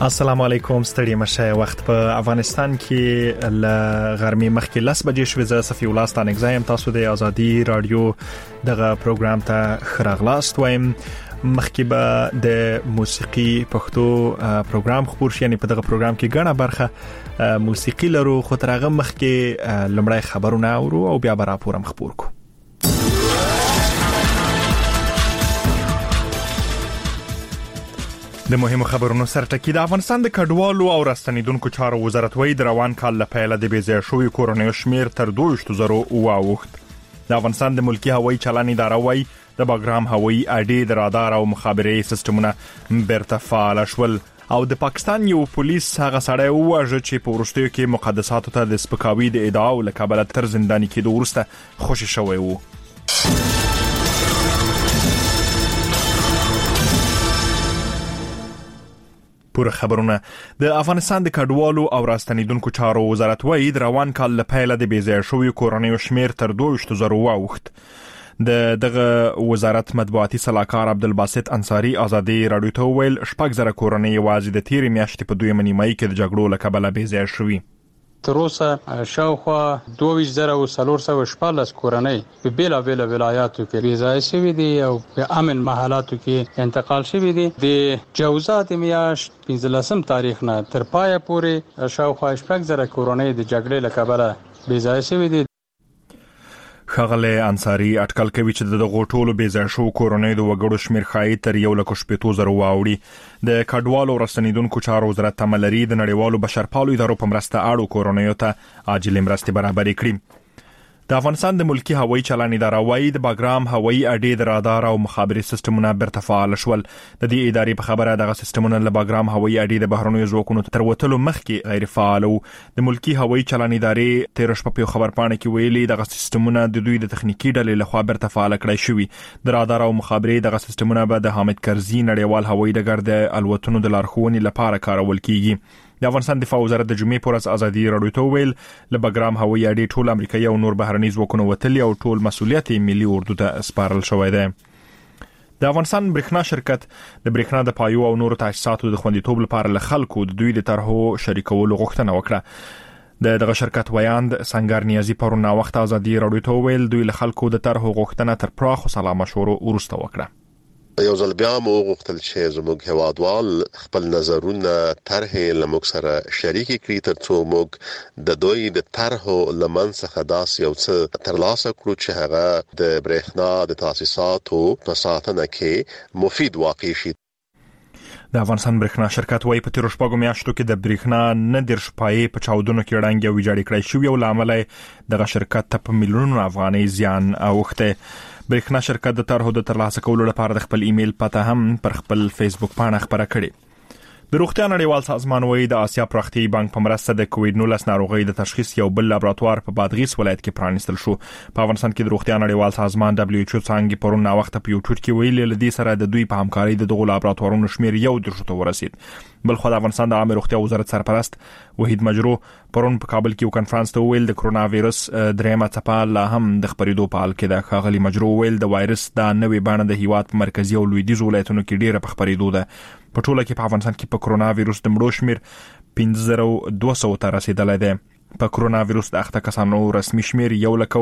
السلام علیکم، ستړي مشه. وخت په افغانستان کې ل غرمې مخکې 10 بجې شوې. زه صفي الله ستانګزایم. تاسو د ازادي رادیو دغه پروګرام ته خراغلاست وایم. مخکې به د موسیقي پښتو پروګرام خبر شي، یعنی په دغه پروګرام کې غاڼه برخه موسیقي لرو، خو ترغه مخکې لمړی خبرونه اورو او بیا به راپورم خبر کو. د مهمو خبرونو سرټکی. د افغانستان د کډوالو او راستنیدونکو چارو وزارت وایي د روان کال لپاره د بېځایه شوی کورونیو شمیر تر 2,000 واوښت. د افغانستان د ملکی هوایي چلن اداره وایي د باګرام هوایي اډې د رادار او مخابرې سیستمونه بیرته فعال شول. او د پاکستان یو پولیس هغه سړی وواژه چې په ورستیو کې مقدساتو ته د سپکاوي د ادعا له کبله تر زنداني کېدو وروسته خوشی شوی وو. پوره خبرونه. د افغانستان د کډوالو او راستنیدونکو چارو وزارت وایي د روان کال لپاره د بېځایه شوی کورونیو شمیر تر 2,000 واوښت. دغه وزارت مطبوعاتي صلاحکار عبدالباسط انصاری ازادي رادیو ته ویل 4,000 کورنۍ یوازې د تیرې میاشتې په 2 نیمایي کې د جګړو له کبله بېځایه شوي. تر اوسه شاوخوا 22,414 کورنۍ په بیلابېل ولایاتو کې بېځایه شوي دي او په امن محلاتو کې انتقال شوي دي. د جوزات میاشت 15 تاریخ نه تر پایه پورې شاوخوا 4,000 کورنۍ د جګړې له کبله بېځایه شوي دي. ښاغلی انصاری اټکل کوي چې د غوټولو بېځایه شو کورنۍ د وګړو شمیر ښایي تر 1,80,000 واوړي. د کډوالو رسنیدونکو چارو وزارت تمه لري د نړیوالو بشرپالو ادارو په مرسته اړو کورنیو ته عاجلې مرستې برابرې کړي. د افغانستان د ملکی هوایي چلن اداره وایي د باګرام هوایي اډې د رادار او مخابرې سیستمونه بیرته فعال شول. د دې ادارې په خبره دغه سیستمونه له باګرام هوایي اډې د بهرنیو ځواکونو تر وتلو مخکې غیر فعال وو. د ملکی هوایي چلن ادارې تیر شپه په خبرپاڼه کې ویلي دغه سیستمونه د دوی د تخنیکی ډلې لخوا بیرته فعال کړای شوي. د رادار او مخابرې دغه سیستمونه به د حامد کرزي نړیوال هوایي ډګر د الوتنو د لارښوونې لپاره کارول کیږي. د افغانستان دفاع وزارت د جمعې پر ورځ ازادي رادیو ته ویل له باګرام هوایي اډې ټول امریکایي او نور بهرني ځواکونه وتلي او ټول مسؤلیت ملي اردو ته سپارل شوی دی. د افغانستان برېښنا شرکت د برېښنا د پایو او نورو تاسیساتو د خوندیتوب لپاره له خلکو د دوی د طرحو شریکولو غوښتنه وکړه. دغه شرکت ویاند سنگر نیازي پرون وخت ازادي رادیو ته ویل دوی له خلکو د طرحو غوښتنه تر پراخ سلا مشورو وروسته وکړه. یو ځل بیا مو غوښتل چې زموږ هوادوال خپل نظرونه طرحې لموږ سره شریک کړي ترڅو موږ د دوی د طرحو لمن څخه داسې یو څه ترلاسه کړو چې هغه د برېښنا د تاسیساتو په ساتنه کې مفید واقع شي. د افغانستان برېښنا شرکت وايي په تیر شپږو میاشتو کې د برېښنا نه د شپایي په چاودنو کې ړنګ او ویجاړ کړی شو او لامل دغه شرکت ته په میلیونونو افغانۍ زیان اوښته. برېښنا شرکت د طرحو د ترلاسه کولو لپاره د خپل ایمیل پته هم پر خپل فیسبوک پاڼه خبره کړې. د روغتیا نړیوال سازمان وايي د آسیا پراختیایي بانک په مرسته د کووډ-19 ناروغۍ د تشخیص یو بل لابراتوار په بادغیس ولایت کې پرانیستل شو. په افغانستان کې د روغتیا نړیوال سازمان WHO څنګه پرون وخت په یو ټوټ کې ویلي لدی سره د دوی په همکاري د دغه لابراتوارونو شمیر 1 ته ورسید. بل خو د افغانستان د عامه روغتیا وزارت سرپرست وحید مجرو پرون په کابل کې یو کانفرنس ته ویل د کرونا وایرس درېمه څپه لا هم د خبرېدو په حال کې ده. ښاغلی مجرو ویل د وایرس د نوې بڼه د هیواد په مرکزی او لویدیځ ولایتونو کې ډیره په خبرېدو ده. په ټوله کې په افغانستان کې په کرونا وایرس د مړو شمیر 5,200 ته رسیدلی دی. په کرونا وایرس د اخته کسانو رسمي شمیر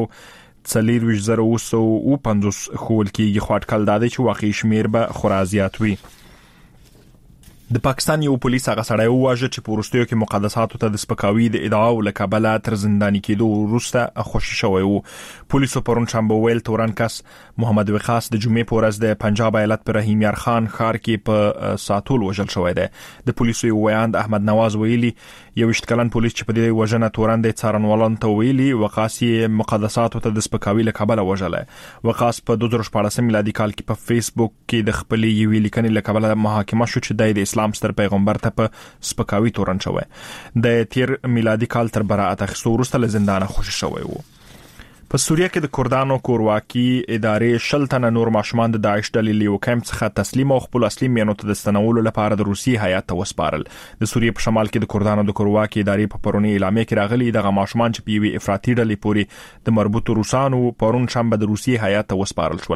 1,40,250 ښوول کېږي، خو اټکل دا دی چې واقعي شمیر به خورا زیات وي. د پاکستان یو پولیس هغه سړی وواژه چې په وروستیو کې مقدساتو ته د سپکاوي د ادعا له کبله تر زنداني کېدو وروسته خوشی شوی وو. پولیسو پرون شنبه ویل تورن کس محمد وقاص د جمعې په ورځ د پنجاب ایالت په رحیم یار خان ښار کې په ساتول وژل شوی دی. د پولیسو یو ویاند احمد نواز ویلي 21 کلن پولیس چې په دې وژنه تورن د څارنوالانو ته ویلي وقاص یې مقدساتو ته د سپکاوي له کبله وژلی. وقاص په 2014 میلادي کال کې په فیسبوک کې د خپلې یوې لیکنې له کبله محاکمه شو چې د اسلام ستر پیغمبر ته په سپکاوي تورن شوی. د تیر میلادي کال تر براءت اخیستو وروسته له زندانه خوشی شوی وو. په سوریه کې د کردانو کورواکي ادارې 60 تنه نور ماشومان د داعش ډلې له یو کیمپ څخه تسلیم او خپل اصلي مینو ته د ستنولو لپاره د روسي هیات ته وسپارل. د سوریې په شمال کې د کردانو د کورواکي ادارې په پرونی اعلامیه کې راغلي دغه ماشومان چې په یوې افراطي ډلې پورې د مربوطو روسانو پرون شنبه د روسي هیات ته وسپارل شول.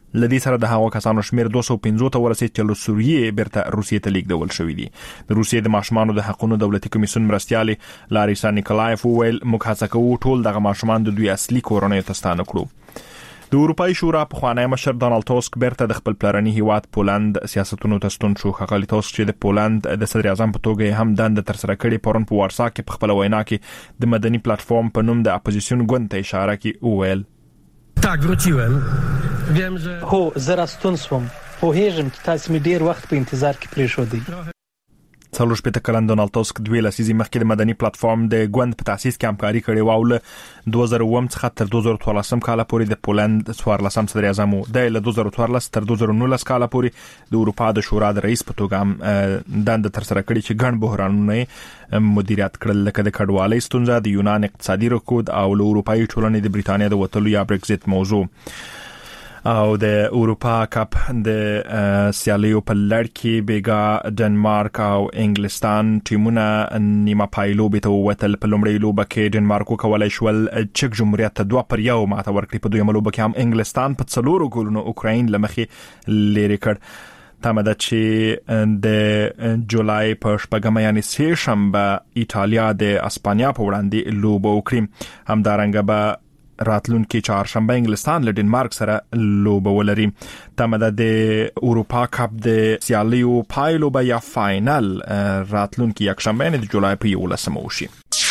لدې سره د هغو کسانو شمیر 250 ته ورسید چې له سوریې بیرته روسیې ته لیږدول شوي دي. د روسیې د ماشومانو د حقوقو دولتي کمیسیون مرستیال لاریسا نیکولایف وویل موږ هڅه کوو ټول دغه ماشومان د دوی اصلي کورنۍ ته ستانه کړو. د اروپای شورا په خوانی مشر ډونالد ټاسک بیرته د خپل پلرني هیواد پولند سیاستونو ته ستون شو. ښاغلي ټاسک چې د پولند د صدر اعظم په توګه هم دند تر سره کړي پرون په وارسا کې په خپل وینا کې د مدني پلیټفارم په نوم د اپوزیسیون ګوند ته اشاره کوي وویل Tak, wróciłem. Wiem, że... هو زه راستون سوم. پوهیږم چې تاسو می ډیر وخت په انتظار کې پریښودئ. څلور شپږ کلن ډونالد ټاسک 2 لسیزې مخکې د مدني پلیټفارم د ګوند په تاسیس کې همکاري کړې و او له 2009 څخه تر 2014 کال پورې د پولند 14 صدر اعظم و. د 2014 تر 2019 کال پورې د اروپا د شورا د رئیس په توګه هم دند تر سره کړی چې ګڼ بحرانونه مدیریت کړل لکه د کډوالۍ ستونزه، د یونان اقتصادي رکود او له اروپایي ټولنې د بریتانیا د وتلو یا برگزیت موضوع. او د اروپا کپ د سیالیو په لړ کې بیګا ډنمارک او انګلستان ټیمونه نیمه پایلوبې ته ووتل. په لومړۍ لوبه کې ډنمارک وکولای شول چک جمهوریت ته 2-1 ماته ورکړي. په دویمه لوبه کې هم انګلستان په 4 ګولونو اوکراین لمخې لری کړ. تمه ده چې د جولای په شپږمه یعنی سه شنبه ایتالیا د اسپانیا په وړاندې لوبه وکړي. همدارنګه به راتلونکي چهارشنبه انګلستان له ډنمارک سره لوبه ولري. تمه ده د اروپا کپ د سیالیو پایلوبه یا فاینل راتلونکي یکشنبه د جولای په 11 وشي.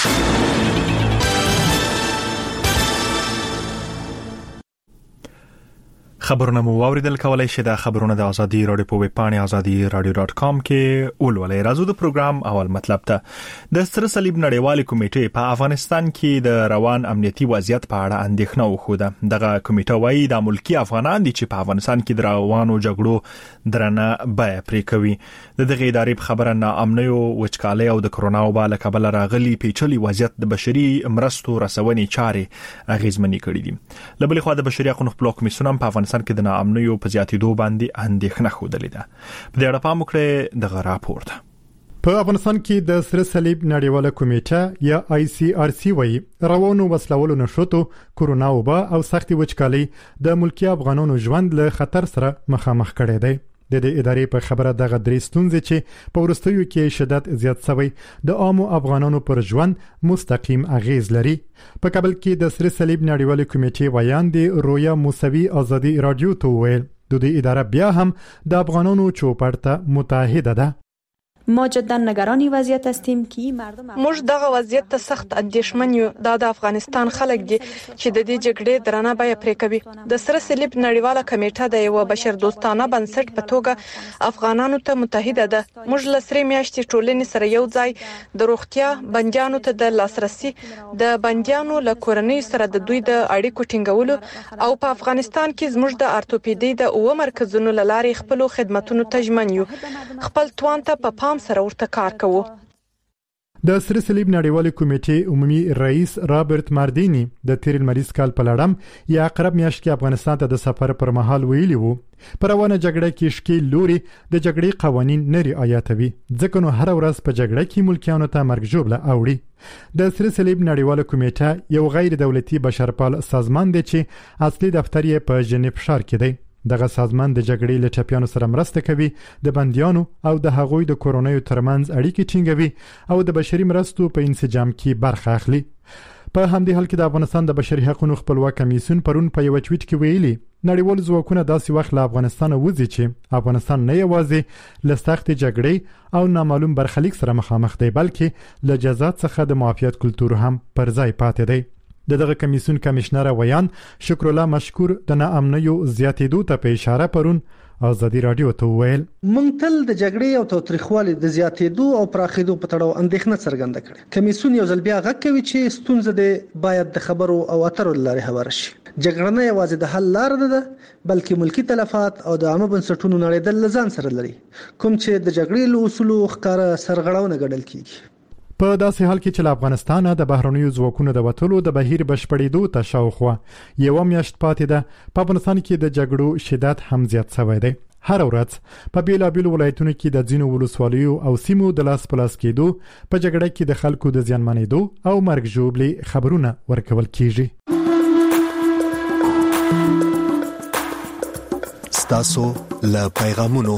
خبرونه مو واوریدل. کولای شئ د خبرونه د ازادي رادیو په ویب پاڼه azadi.radio.com کې ولولئ. راځو د پروګرام اول مطلب ته. د سره صلیب نړیوالې کمیټې په افغانستان کې د روان امنیتي وضعیت په اړه اندېښنه وښوده. دغه کمیټه وايي د ملکی افغانان دي چې په افغانستان کې د روانو جګړو درنه بیه پرې کوي. دغه ادارې په خبره ناامنۍ او وچکالۍ او د کرونا وبا له کبله راغلي پیچلي وضعیت د بشري مرستو رسونې چارې اغیزمنې کړې دي. له بلې خوا د بشري حقوقو خپلواک کمیسیون هم په افغانستان کې د ناامنۍ په زیاتېدو باندې اندېښنه ښودلې ده. په دې اړه پام وکړئ دغه راپور ته. په افغانستان کې د سره صلیب نړیواله کمیټه یا ICRC وايي روانو وسلوالو نشوتو، کرونا وبا او سختي وچکالۍ د ملکی افغانانو ژوند له خطر سره مخامخ کړي دي. د دې ادارې په خبره دغه درې ستونزې چې په ورستیو کې شدت زیات شوی د عامو افغانانو پر ژوند مستقیم اغیز لري. په کابل کې د سره صلیب نړیواله کمیټې ویان دی رویا موسوي ازادي رادیو ته ویل د دې اداره بیا هم د افغانانو چوپړ ته متحده ده. ما جدا نگران وضعیت هستیم که مردم موږ دغه وضعیت ته سخت اندېښمن یو. د افغانستان خلک دي چې د دې جګړې درنه بیه پرې کوي. د سره صلیب نړیواله کمیټه د یو بشر دوستانه بنسټ په توګه افغانانو ته متحده ده. موږ له سره میاشتې ټولنې سره یو ځای د روغتیا بندیانو ته د لاسرسي، د بندیانو له کورنۍ سره د دوی د اړیکو ټینګولو او په افغانستان کې زموږ د ارتوپیدي د اوه مرکزونو لارې خپل خدماتونو ته ژمن یو. خپل توان ته په سره ورته کار کوو. د سره صلیب نړیواله کمیټې عمومي رئیس رابرټ ماردینی د تیر لمریز کال په لړم یا اقرب میاشت کې افغانستان ته د سفر پر مهال ویلي وو پر روانه جګړه کې شکیل لوري د جګړې قوانين نه رعایتوي ځکه نو هر ورځ په جګړه کې ملکیانو ته مرګ ژوبله اوړي. د سره صلیب نړیواله کمیټه یو غیر دولتي بشرپال سازمان دی چې اصلي دفتر یې په ژنیو ښار کې دی. دغه سازمان د جګړې له ټپیانو سره مرسته کوي، د بندیانو او د هغوی د کورونیو ترمنځ اړیکې ټینګوي او د بشري مرستو په انسجام کې برخه اخلي. په همدې حال کې د افغانستان د بشري حقوقو خپلواک کمیسیون پرون په یو ټویټ کې ویلي نړیوال ځواکونه داسې وخت له افغانستان وځي چې افغانستان نه یوازې له سخت جګړې او نامعلوم برخلیک سره مخامخ دی بلکې له جزات څخه د معافیت کلتور هم پر ځای پاتې دی. دغه کمیسیون کمشنر ویان شکر الله مشکور د ناامنیو زیاتېدو ته په اشاره پرون ازادي رادیو ته ویل مونږ تل د جګړې او تاریخوالي د زیاتېدو او پراخېدو په تړاو اندېښنه څرګنده کړې. کمیسیون یو ځل بیا غږ کوي چې ستونزه د باید د خبرو او اترو لارې هوار شي. جګړه نه یوازې د حل لار نه ده بلکې ملکی تلفات او د عامه بنسټونو نړیدل لزان سره لري کوم چې د جګړې له اصولو ښکارا سرغړونه ګڼل کیږي. په داسې حال کې چې افغانستان د بهرنیو ځواکونو د وټولو د بهیر بشپړېدو ته شاوخوا یو میاشت پاتې ده په افغانستان کې د جګړو شدت هم زیات شوی دی. هر ورځ په بیلابیلو ولایتونو کې د ځینو ولسوالیو او سیمو د لاس په لاس کېدو په جګړه کې د خلکو د زیانمنېدو او مرګ ژوبلې خبرونه ورکول کیږي. ستاسو له پیغامونو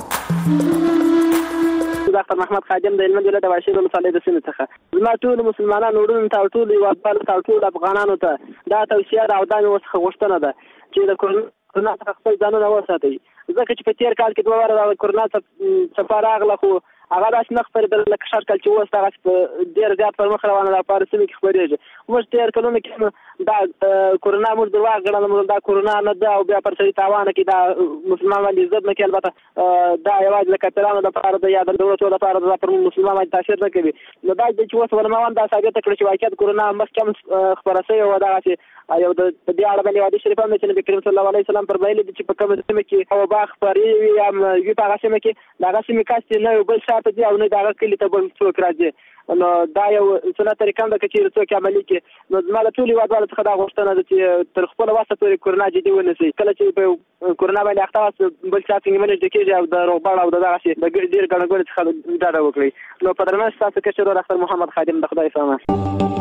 ډاکټر محمد خادم د علم ولایت د واشي د مصالحې د سیمې څخه زما ټول مسلمانانو وروڼو ته ټول یوازې ټول افغانانو ته دا توصیه ده او دا مې وسخه غوښتنه ده چې د کرونا څخه خپل ځانونه وساتئ ځکه چې په تیر کال کې 2 واره د کرونا څخه راغله خو هغه داس نه خبرېدل لکه شر کال چې وسته هغه ډېر زیات پر مخ روانه ده په سیمه کې خبرېږي موږ تیر کلونه کې دا کرونا موږ درواغ ګڼل دا کرونا نه ده او بیا پر سړي تاوانه کې دا مسلمان باندې عزت نه کوي البته دا یوازې د کتلانو لپاره د یا د دولتو لپاره د پر مسلمان باندې تاثیر نه کوي نو دا چې وسه ولماوان دا ثابت کړي چې واقعیت کرونا مخکې خبره شوی و دا چې یو د دې اړه باندې حدیث شریف هم چې نبی کریم صلی الله علیه وسلم پر ویلي چې په کومه سیمه کې او باغ پرې وي یا یو په سیمه کې دا سیمه کاستي نه یو بل شاته دی او نه دا کلی ته بل څوک راځي نو دا یو سنت طریقه ده چې څوک عملي کې نو زما له ټولي وادواله څخه دا غوښتنه ده چې تر خپل واسطه پورې کرونا جدي ونیسي کله چې په کرونا باندې اخته بل څه څنګه منځ دکې او د روغبړ او دغه شي د ډیر ګڼګوڼ څخه دا وکړي نو په درمه تاسو کې چې ډاکټر محمد خادم د خدای سامه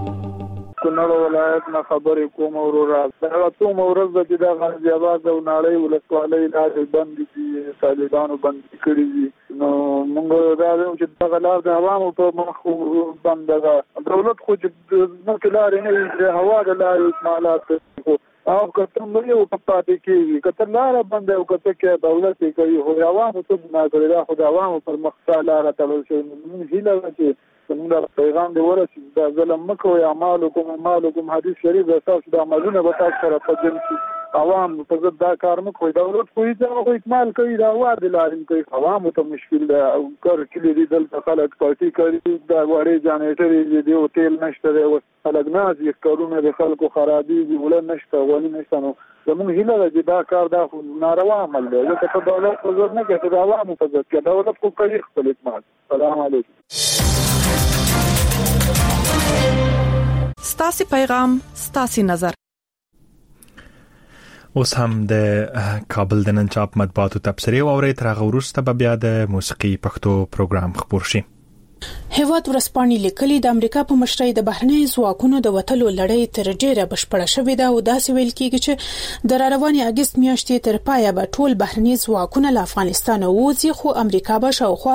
کونړ ولایت نه خبرې کوم ورور دا ټول مورز د دا غازی آباد او ناړۍ ولسوالۍ لارې بند دي طالبانو بند کړی دي نو موږ دا چې دغه لار د عوامو په مخ بند ده دولت خو د لارې نه هوا د لارې اکمالات او کته مې او پاتې کیږي کته لار بند او کته کې دولت کوي هو عوامو ته نه کوي دا خو د عوامو پر مخ لار تلل شي هیله چې څنګه پیغام دی ورسې دا ظلم مکو یا مالکم حدیث شریف د اساس د عملونه به تاسو سره پدې شي عوام په ضد دا کار مکو دولت کوئی ځای خو اکمال کوي دا واد لارین کوي عوام ته مشکل ده او کار کلی دي دلته خلک پارټي کوي دا وړي جنریټر دی او تیل نشته دی او خلک ناز یې کارونه د خلکو خرابي دي ولې نشته ولې نشته نو زموږ هیله ده چې دا کار دا ناروا عمل دی ځکه چې دولت په ضد نه کوي دا عوام په ضد کوي دولت کو کوي خپل اکمال سلام علیکم ستاسي پیغام ستاسي نظر اوس هم د کابل د نن چاپ مطبوعاتو تبصرې واوري تر هغه وروسته بیا د موسیقي پښتو پروګرام خبر شي هیواد ورسپانې لیکلي د امریکا په مشرۍ د بهرنۍ ځواکونو د وټلو لړۍ تر ډیره بشپړه شوې ده او داسې ویل کیږي چې د رواني اگست میاشتې تر پایه به ټول بهرنۍ ځواکونه له افغانستان وځي خو امریکا به شاوخوا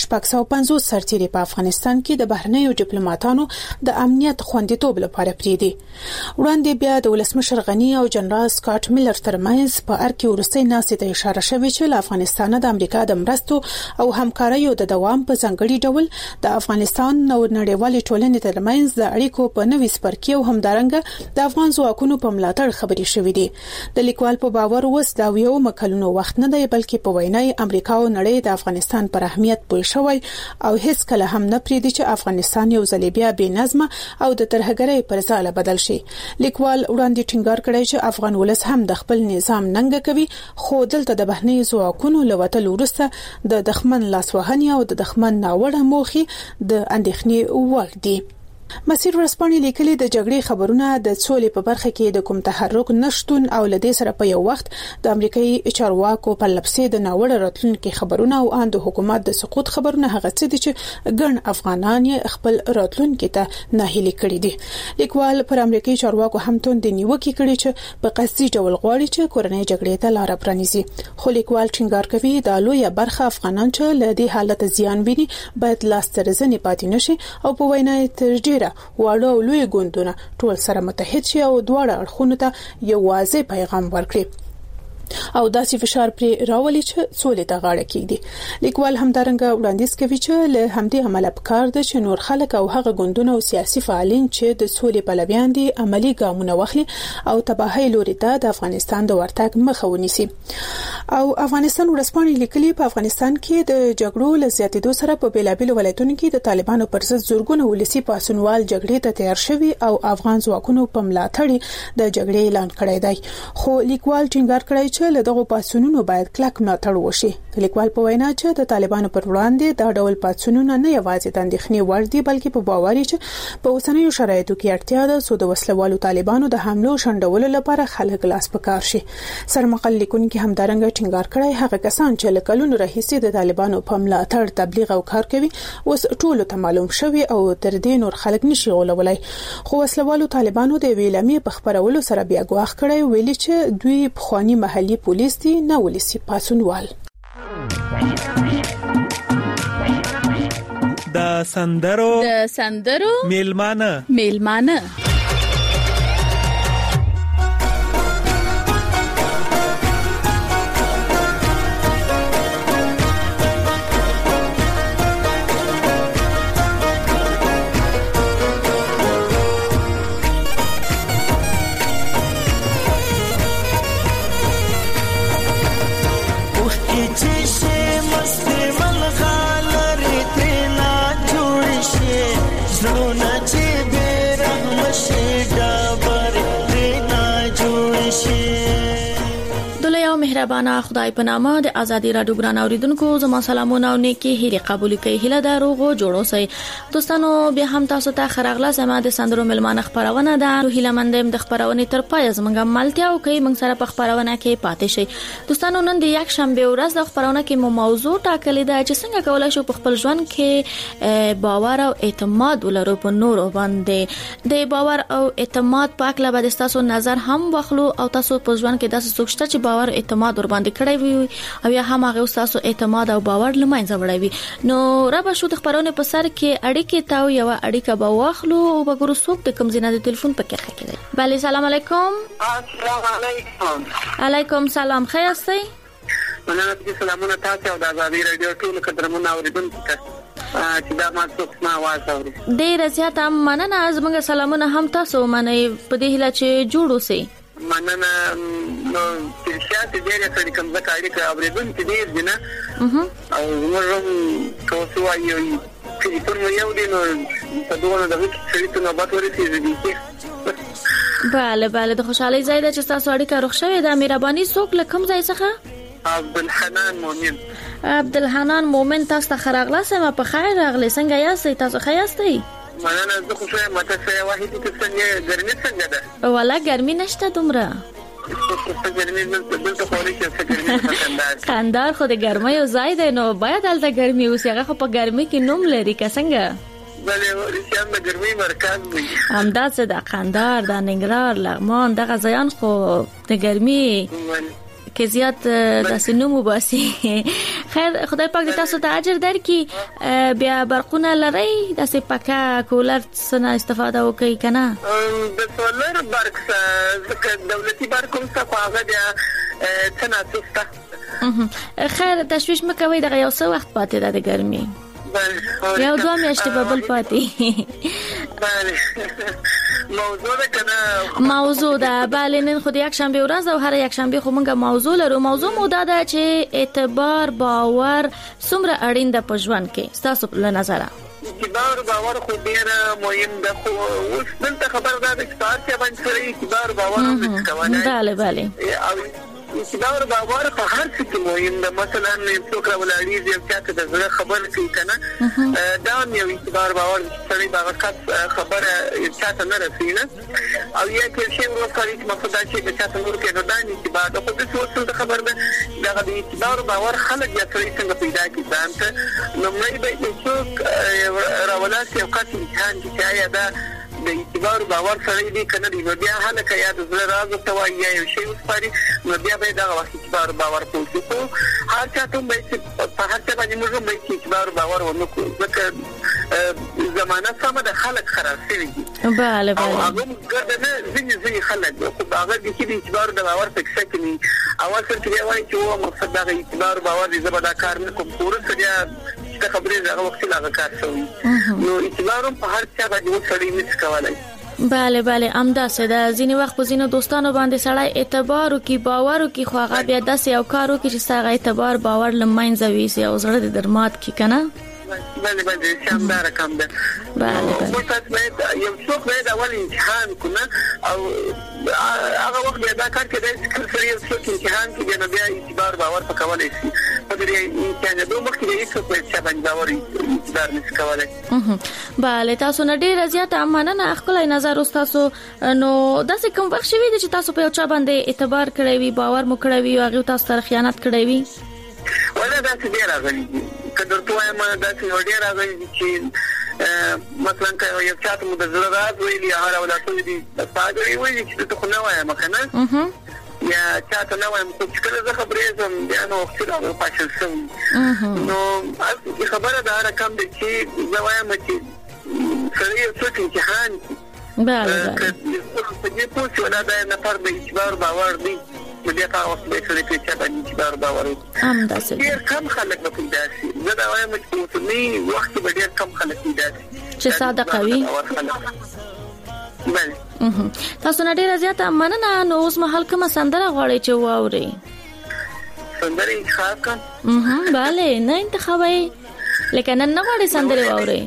650 سرتیري په افغانستان کې د بهرنۍ ډیپلوماټانو د امنیت خوندیتوب لپاره پریدي وړاندې بیا د ولسمشر غنی او جنرال سکاټ میلر ترمنځ په ارکي ورستۍ ناسې ته اشاره شوې چې له افغانستان د امریکا د مرستو او همکاریو د دوام په ځانګړي ډول د افغانستان نو نړیوالې ټولنې ترمنځ د اړیکو په نوي سپرکي او همدارنګه د افغان ځواکونو په ملاتړ خبري شوې دي د لیکوال په باور وس دا یو مکلونو وخت نه دی بلکې په وینای امریکا او نړۍ د افغانستان پر اهمیت پوه شوی او هیڅ کله هم نه پریدي چې افغانستان یو ځل بیا بې نظم او د ترهګرۍ پر ځاله بدل شي لیکوال وړاندې ټینګار کړی چې افغان ولس هم د خپل نظام ننګ کوي خو دلته د بهرنۍ ځواکونو لوتل ورسته د دښمن لاسوهنې او د دښمن ناوړه موخي د اندېښنې وړ دي مسیر ورسپانې لیکلي د جګړې خبرونه د سولې په برخه کې د کوم تحرک نشټون او لدې سره په یو وخت د امریکایي چارواکو په لپسې د ناوړه راتلونکو خبرونه او ان د حکومت د سقوط خبرونه هغه څه دي چې ګڼ افغانان خپل راتلونکو ته ناهیلي کړي دي لیکوال پر امریکایي چارواکو هم توند نیوکه کړي چې په قصدي ډول غواړي چې کورنۍ جګړې ته لار پرانیزي خو لیکوال ټینګار کوي د لویه برخه افغانان چې له دې حالت زیان ویني باید لاس تر زنې پاتې نشي او په وینا تر واړه او لوی ګوندونه ټول سره متحد شي او دواړه اړخونو ته یو واضح پیغام ورکړي او داسې فشار پر راولي چې سولې ته غاړه کیږي لیکوال همدارنګه وړاندیز کوي چې له همدې عمله پکار ده چې نور خلک او هغه ګوندونه او سیاسي فعالین چې د سولې پلویان دي عملی ګامونه واخلي او تباهي لوري ته د افغانستان د ورتګ مخه ونیسي او افغانستان ورسپانې لیکلي په افغانستان کې د جګړو له زیاتېدو سره په بیلابیلو ولایتونو کې د طالبانو پر ضد زورګونه ولسی پاسونوال جګړې ته تیار شوي او افغان ځواکونو په ملاتړ د جګړې اعلان کړی دی خو لیکوال ټینګار کړی چې له دغه پاسونونو باید کلک ملاتړ وشي لیکوال په وینا چې د طالبانو پر وړاندې دا ډول پاسونونه نه یوازې د اندېښنې وړ دي بلکې په باوري چې په اوسنیو شرایطو کې اړتیا ده چې د وسلوالو طالبانو د حملو شنډولو لپاره خلک لاس پکار شي سرمقل لیکونکي همدارنګه ټینګار کړی هغه کسان چې له کلونو راهیسې د طالبانو په ملاتړ تبلیغ او کار کوي اوس ټولو ته معلوم شوی او تر دې نور خلک نشي غولولای خو وسلوالو طالبانو د ویلامي په خبرولو سره بیا ګواښ کړی ویلي چې دوی په خواني محلي ملي پولیس دي نه ولسی پاسونوال. د سندرو میلمانه مهربانه خدای په نامه د ازادي رادیو ګران اوریدونکو زما سلامونه او نیکی هیله قبول کړئ. هیله دروغو جوړو سي دوستانو بیا هم تاسو ته خراغله سما د سندرو ملمانه خبرونه ده. هیله مندم د خبرونه تر پای زمونږ ملتیا او کوي موږ سره په خبرونه کې پاتې شي. دوستانو نن د یک شنبه ورځ د خبرونه کې مو موضوع ټاکلې ده چې څنګه کولای شو په خپل ژوند کې باور او اعتماد ولرو په نورو باندې. د باور او اعتماد په اړه به تاسو نظر هم واخلو او تاسو په ژوند کې داسې څوک شته چې باور اعتماد ور باندې کړی وي او یا هم هغه تاسو اعتماد او باور لمنځه وړي وي. نو را به شو د خبرونه په سر کې اړیکې تاو یو اړیکه به واخلو او به ګورو څوک د کوم زینه د ټلیفون په کې خکې دی. بله سلام علیکم. السلام علیکم. علیکم سلام. خیر یاستئ؟ مننه چې سلامونه تاسو او د ازادي رادیو ټول قدرمنو اوریدونکو ته چې دا ما څوک ما आवाज اوري. ډیر زیات مننه. زموږ سلامونه هم تاسو منئ په دې هیله چې جوړو سي. مننه. نو چې شاته ډیره سړي کوم ځکه اړیکه اوریدونکو ډیر دي نه او موږ تاسو وایو چې په یو دین په دوه د وخت ته نو بات ورسېږي. بله د خوشحالي زیاده چې تاسو اړیکه روښ شوې ده. مهرباني څوک لکم ځای څخه؟ عبدالحنان مومن. عبدالحنان مومن تاسو ته خراغله سم په خیر راغلی. څنګه یاستئ؟ تاسو ښه یاستئ؟ مننه. زه خو ښه یم. تاسو واحد کې څنګه ګرمي څنګه ده؟ ولا ګرمي نشته دومره. قندار خو د ګرمۍ یو ځای دی نو باید هلته ګرمي اوسي. هغه خو په ګرمۍ کې نوم لري که څنګه؟ بله ریشان د ګرمۍ مرکز دی. همداسې د قندار د ننګرهار لغمان دغه ځایان خو د ګرمۍ کې زیات داسې نوم وباسي. خیر خدای پاک دې تاسو ته اجر درکړي. بیا برقونه لرئ داسې پکا کولر څخه استفاده وکړئ که نه؟ د سولر برق څخه دولتي برق هم څه خو هغه بیا څه ناڅه. خیر تشویش مه کوئ. دغه یو څه وخت پاتې ده د ګرمۍ. یو دوه میاشتې به بل پاتې. موضوع ده. بله نن خو د یک شنبه ورځ او هر یک شنبه خو موږ موضوع لرو. موضوع مو دا ده چې اعتبار باور څومره اړین ده په ژوند کې ستاسو له نظره؟ اعتبار باور خو ډیر مهم ده. خو اوس دلته خبر ده چې تاسو باندې سره اعتبار باور هم کوي. بله اعتبار باور په هر څه کې مهم ده. مثلا څوک راولړي چې چاته د زړه خبر کوي کنه دا یو اعتبار باور سره دا وخت خبره چاته نه رسینه او یا چې شی ورکړي چې مقصد چې چاته نور کې نه دانی اعتبار د خو د څه خبر ده. دا د اعتبار باور خلک یا څنګه پیدا کی ځان ته نومړی به څوک راولاسي او کاتي امتحان کې آیا دا د اعتبار باور سره دې کنه دی نو بیا هلکه یا د زړه راز توای یا یو شی وسپاري نو بیا به دا وخت اعتبار باور کوي. خو هر چا ته به په هر څه باندې موږ به اعتبار باور ونکړو ځکه زمانہ سم د خلک خراب شوی دي. بله هغه ګرځنه ځینې خلک خو هغه د کې اعتبار د باور په څه کې اول څه کې وایي چې هو مقصد د اعتبار باور دې زبدا کار نه کوم پورته بیا د خبرې هغه وخت لا کار شوی نو اعتبار په هر څه باندې وسړي نس کولای. بله امداسه ده. ځینې وخت په ځینو دوستانو باندې سړی اعتبار وکي باور وکي خو هغه بیا داسې یو کار وکي چې هغه اعتبار باور لمنځه ویسي او زړه د درمات کی کنه. بله شاندار کم ده. بله یو څوک باید اول امتحان کنه او هغه وخت بیا دا کار کې د سکرسری یو څوک امتحان کې نه بیا اعتبار باور پکولای شي. په دې امتحان د وخت کې هیڅ څه چې باندې باور اعتبار نشي کولای. بله تاسو نه ډیر زیات امانه خپل نظر تاسو نو داسې کوم وخت شوی چې تاسو په یو چا باندې اعتبار کړی وي باور مو کړی وي او هغه تاسو سره خیانت کړی وي؟ ولا دا څه ډیر راغلی کله ته ما دا څه ډیر راغلی چې مثلا یو چاته مو د زړه راز ویلي هغه ولاتو دي تاسو ویلي چې ته خو نه وایې مخنه یا چاته نه وایم خو چې کله زه خبرې زم بیا نو وختي راغلی پاشل شوم نو خبره دا رقم دی چې زه وایم چې سړی یو څوک امتحان بله په دې پوه شي ولا دا نفر د اعتبار باور دی نو بیا هغه وخت به سړی په چا باندې اعتبار باور وي همداسې ډېر کم خلک به پیدا شي زه دا وایم چې په اوسني وخت کې به ډېر کم خلک پیدا شي چې صادق وي تاسو نه ډیره زیاته مننه. نو اوس مهال کومه سندره غواړئ چې واورئ؟ سندره انتخاب کړم؟ بله نه انتخابوي لکه نن نه غواړئ سندرې واورئ؟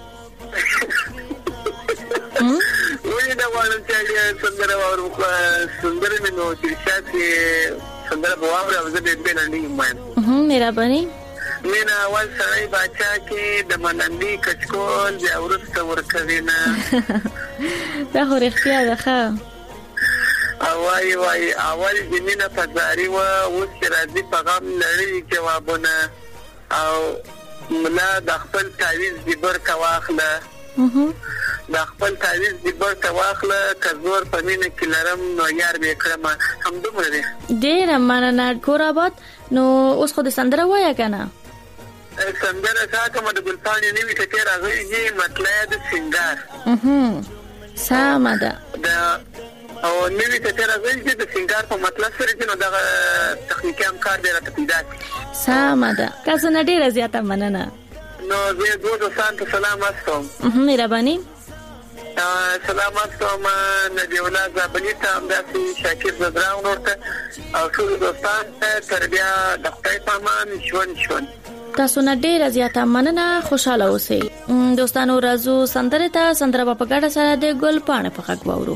ولې نه غواړم چې سندره واورم سندره مې نو چې شاید سندره به واورم او زه به نن وایم مهرباني مینا اول سړی باچا کې د منندي کچکول بیا ورسته ورکوي نه دا خو رښتیا ده ښه وای اول د مینه فزاري و اوس چې راځي په غم لړۍ جوابونه او ملا د خپل تعویض د برکه واخله د خپل تعویض د برکه واخله که زور په مینه کې لرم نو یار به کړم همدومره دی. ډېره مننه کور آباد. نو اوس خو د سندره وایه که نه؟ سندره ساکمه د ګلپاڼې نوي ټکي راغلي مطلع د سینګار سمه ده او نوي ټکي راغلي چې د سینګار په مطلب سره چې نو دغه تخنیکي همکار دی راته پیدا شي. سمه ده تاسو نه ډېره زیاته مننه. نو زه دوه دوستان ته سلام واستوم. مهرباني سلام واستوم نبی الله زابلی ته همداسې شاکر زدراون ورته او ټول دوستان ته تر بیا د خدای په امان ژوند. تاسو نه ډیره زیاته مننه. خوشاله اوسئ دوستانو. راځو سندره ته سندره په ګډه سره د ګل پاڼه په غږ واورو.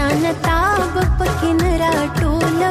जानताब पकिन राटोलवो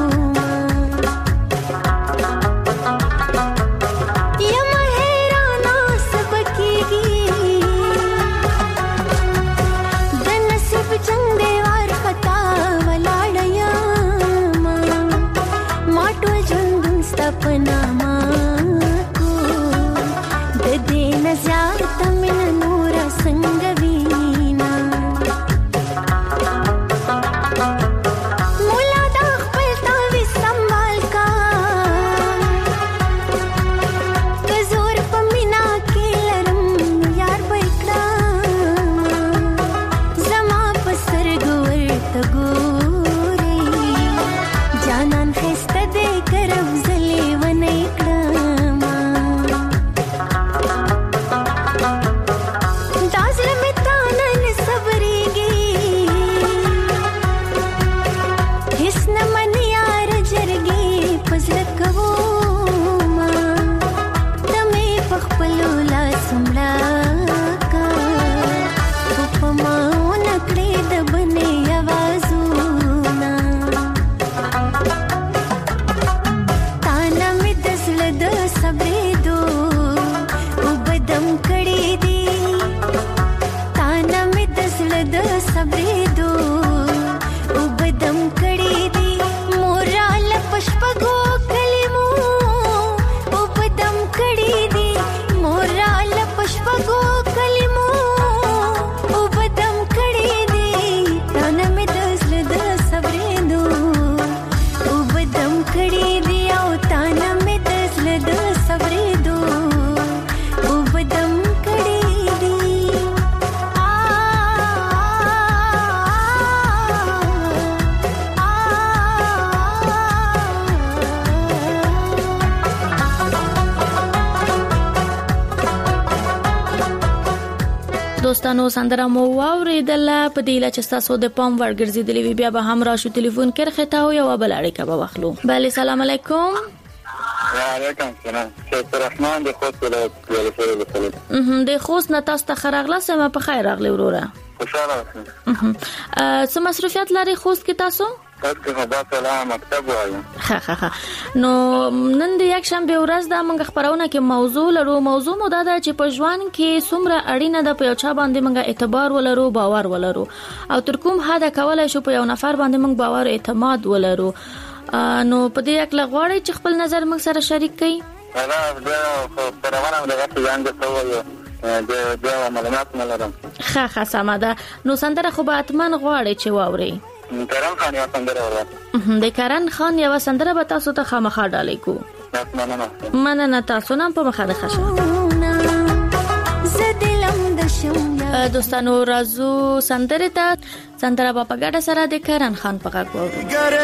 دوستانو سندره مو واوریدله په دې لچ تاسو د پام ورګرځیدلی وی بیا به هم راشو ټلیفون کرخه تا او یو بل اړیکه به واخلو. بله سلام علیکم. وعلیکم السلام. شیخ الرحمن د خوست ولایت د خوست نه تاسو ته خراغله سم په خیر راغلی وروره. خوشاله اوسئ. څه مصروفیت لري خوست کې تاسو؟ تاسو خبر سلام مکتب وایم. نو نن د یک شنبه ورځ د منګ خبرونه کې موضوع مو دا ده چې په ژوند کې څومره اړینه ده په یو چا باندې منګ اعتبار ولرو باور ولرو او تر کوم حد کولای شو په یو نفر باندې منګ باور او اعتماد ولرو. نو په دې یک لغواړی چې خپل نظر موږ سره شریک کړئ. د معلومات نه لرم. سمه ده. نو سندره خو به اتمن غواړي چې واوري. کرن خان یو سندره ورته. د کرن خان یو سندره به تاسو ته خامخا ډالې کو. مننه تاسو نن په مخه ده خشه. دوستانو رازو سندره ته سندره په ګډه سره د کرن خان په غږ وورو.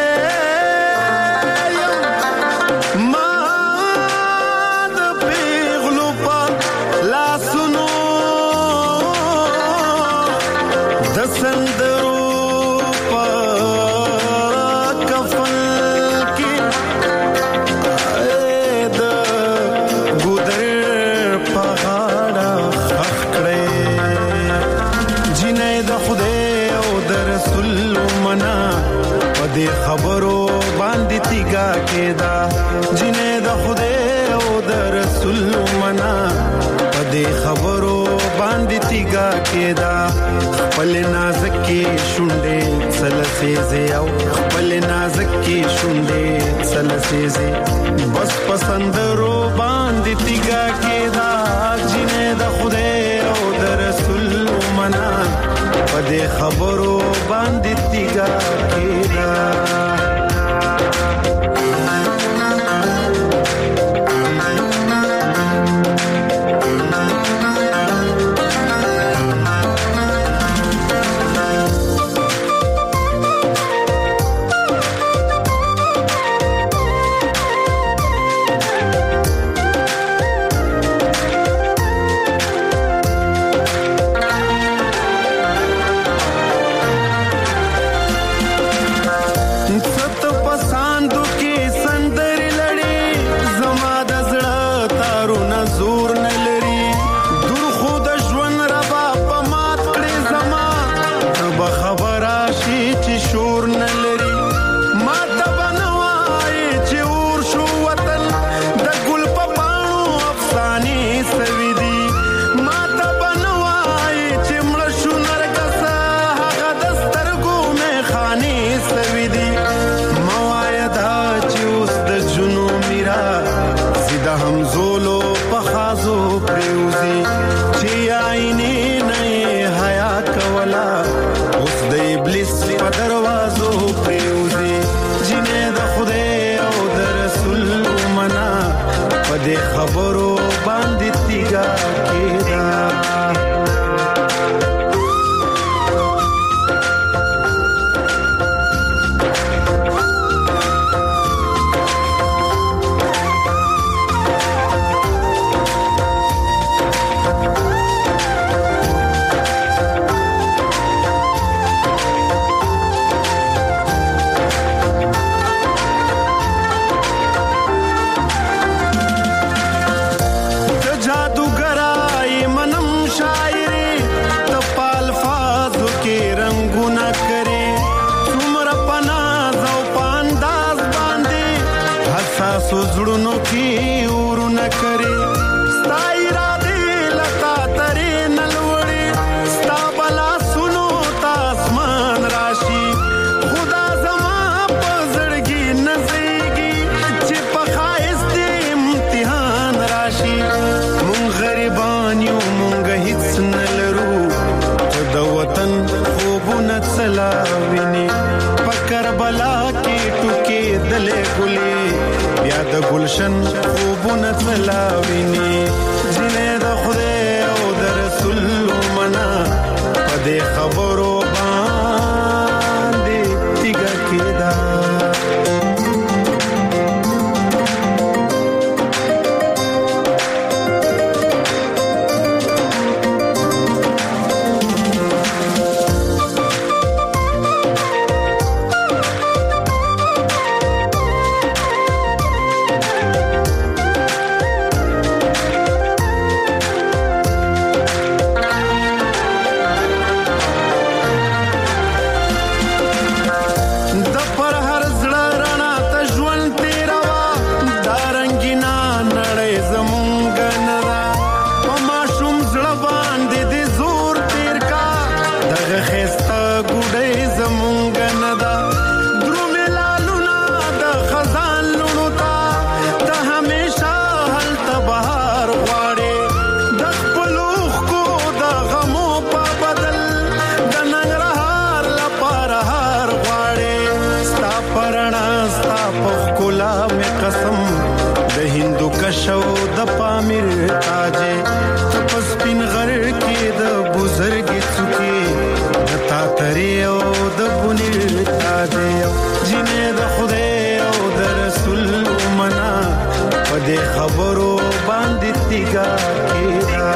خبرو باندې تیګه کېدا جنې د خدای او د رسول منا په دې خبرو باندې تیګه کېدا خپل نازک کې شونډې سلسېزه او خپل نازک کې شونډې سلسېزه بس پسندرو باندې تیګه کېدا جنې د خدای او د رسول منا په دې خبرو باندې تیګه کېدا دروازو پریوزي جنې د خدای او د رسول منا پدې خبرو باندې تیګا کېدا زړونو کې ورونه کرے ستا اراده لتا ترې نلوړي ستا بلا سنو تاسمان راشي خدا زما په زړګي نزيږي چې په خایست امتحان راشي مونږ غریبان یو مونږ هیڅ نلرو ته د وطن خوبونه څلاویني په کربلا کې ټوکې دلې ګلې بیا د گلشن خوبونه تلاویني جنې د خدای او د رسول منا پدې خبرو باندې تیګه کېدا شو د پامیر تاجه تپس پین غر کې د بزرګي څوکي د تا ترې او د بنیر تاجه جنې د خدای او د رسول منا پدې خبرو باندې تیګا کېدا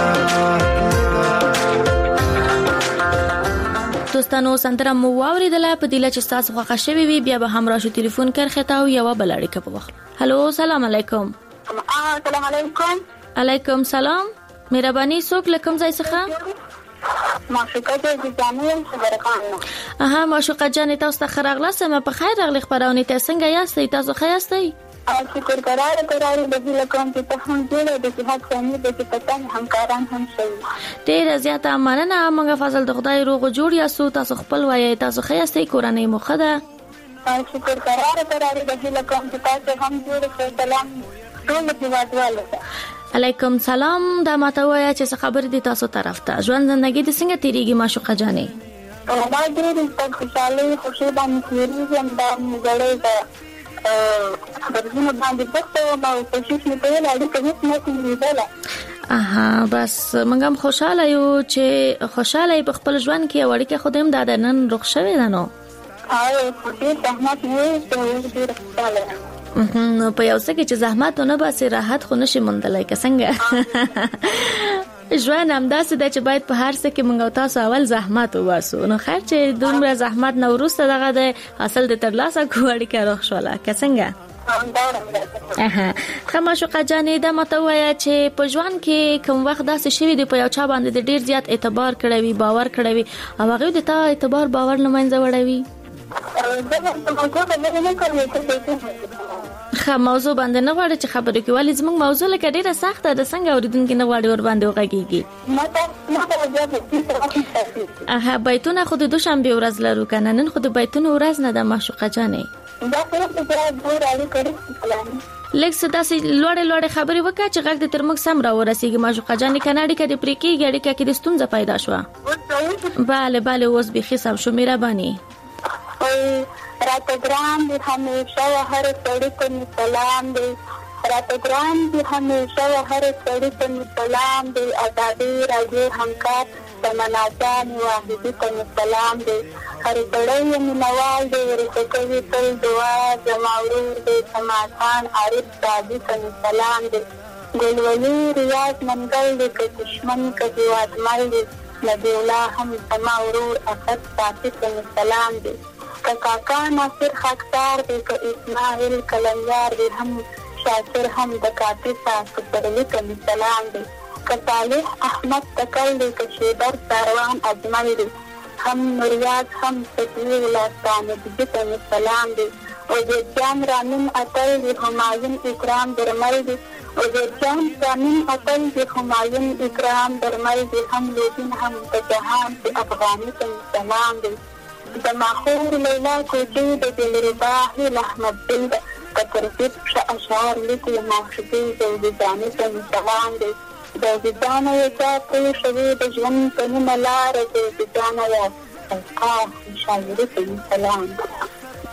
دوستانو سندره مو واوریدله په دله چې تاسو خوښ شوي وي بیا به هم راشو ټلیفون کرخه تا او یو بل اړیکه په وخت هالو سلام علیکم السلام علیکم علیکم سلام مهرباني څوک لکم ځای څخه معشوقه جانې خبرخان معشوقه جانې تاسو ته خراغله سم په خیر راغلی خبرونه تاسو څنګه یاستئ تاسو ښه یاستئ شکر قرار د دې لکم چې ته هم جوړه د جهاد ثاني د پتن همکاران هم شي ډیر زیاته مننه موږ فضل د خدای روغ جوړ یاسو تاسو خپل وایي تاسو ښه یاستئ کورنۍ مو ښه ده شکر قرار د دې لکم چې تاسو هم جوړه سلام علیکم سلام دا ماته وایي چې څه خبر دي تاسو طرف ته ژوند زندگی د څنګه تیریږي معشوقه جانې دا ډېر خوشاله خوشي باندې تیریږي دا مګړې دا خبرونه باندې پخته او کوشش نه کوي اړیکه هیڅ نه کیږي بس موږ هم خوشاله یو چې خوشاله په خپل ژوند کې اړیکه خودم د نن رخ شوی ده نو په دې زحمت نه ډېر خوشاله نو په یو څه کې چې زحمت نه باسي راحت خو نشي موندلای که څنګه ژوند همداسې ده چې باید په هر څه کې موږ تاسو اول زحمت وباسو نو خیر چې دومره زحمت نه وروسته دغه د حاصل د ترلاسه کوړی کارو شواله که څنګه معشوقه جانې دا ماته وایي چې په ژوند کې کوم وخت داسې شوي دی په یو چا باندې د ډیر زیات اعتبار کړی وي باور کړی وي او هغه د تا اعتبار باور نه منځه وړوي موضوع باندې نه غواړي چې خبرې کوي ولې زموږ موضوع لکه ډیره سخته ده څنګه اوریدونکو نه غواړي ور باندې وغږیږي بیتونه خو د دوشنبه ورځ لرو کنه نن خو د بیتونه ورځ نه ده معشوقه جانې لکه داسې لوړې خبرې وکړه چې غږ د تر موږ سم را ورسیږي معشوقه جانې کناډي کې د پریکي غړي کې د ستونزه پیدا شو bale اوس به خصم شو مهرباني وای راته ګران دي همیشه هر سړی ته مې سلام دی راته ګران دي همیشه هر سړی ته مې سلام دی ازادي راډیو همکار تمنا جان واحدي ته مې سلام دی هر سړی یې مینوال دی ورته کوي تل دعا زما ورور دی سماخان عارف سادي ته مې سلام دی ګلولي ریاض منګل دی که دشمن که هېوادمل دی نبی الله هم زما ورور اخذ صافي ته مې سلام دی که کاکا ناصر خاکسار دی که اسماعیل کلنجار دی هم شاکر هم د کاپي ساسو پرلی ته مې سلام دی که صالح احمد تکل دی که شیدر ساروان اجمل دی هم نوریاز هم سکوی ولستانه دی ته مې سلام دی وزیرجان رامین اتل دی همایون اکرام درمل دی وزیرجان رامین اتل دی همایون اکرام درمل دی هم لوبین هم جهان دی افغانی ته مې سلام دی د ماخور لیلا کوچی د دلربا هیل احمد دل د ترتیب ښه اشعار لیکي معشوقې زوجدانې ته مې سلام دی زوجدانه یې چا پرې شوې د ژوند په نیمه لاره زوجدانه یې شاعري ته مې سلام دی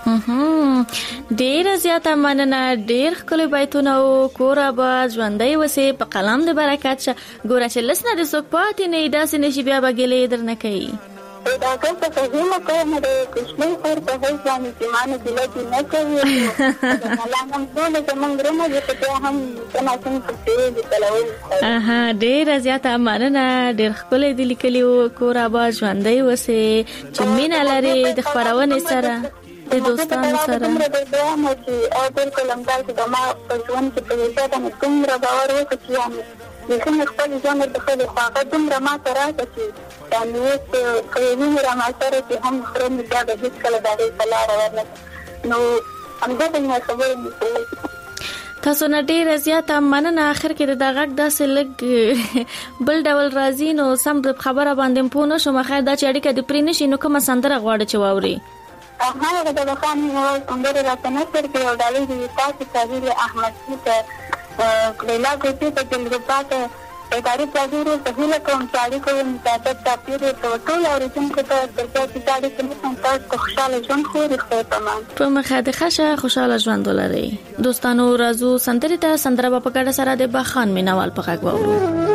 ډیر زیاته مننه ډیر ښکلي بیتونه او کور آباد ژوندی وسې په قلم د برکت شه ګوره چې لس نه د څوک پاتې نه داسې نشي بیا به ګیلې درنه کوي دا ګټه فهمه کوم د کوچنی خور په هیڅ باندې چې مانه ګیلې نه کوي ملانم ټول زمونږ رونه دې ته هم تناسب کوي د تلوي ډیر زیاته مننه ډیر ښکلي د لیکلي کور آباد ژوندی وسې چې مینه لري د خبرونه سره د دوستانو سره او بالکل همدا چې د ما په ژوند کې په دې باندې دومره باور وکړ چې یعنې د کوم خپل ژوند د خپل خواغه دومره ما ته راځي چې یعنې اوس کوي را ما سره چې هم خره مې بیا به هېڅ کله د هغې په لاره ورنه نو همدغه مې خبرې مې تاسو نه ډیره زیاته مننه اخر کې د غږ داسې لږ بل ډول راځي نو سم د خبره باندې پوه نه شوم خیر دا چې اړیکه د پرې نشي نو کومه سندره غواړي چې واوري هغه د بخان یو سندره راته نشر کې او ډالۍ د تاسو صابر احمد ته لیلا کوټه ته دلربا ته اداري پاجورو ته هله کوم چاري کوم متعدد تاپیر ته ټول اوریدونکو ته درته چې چاري کوم تاسو خوشاله ژوند خوري خو تمام په مخه د خشه خوشاله ژوند ولري دوستانو راځو سندره ته سندره په ګډه سره د بخان مینوال په غږ واورو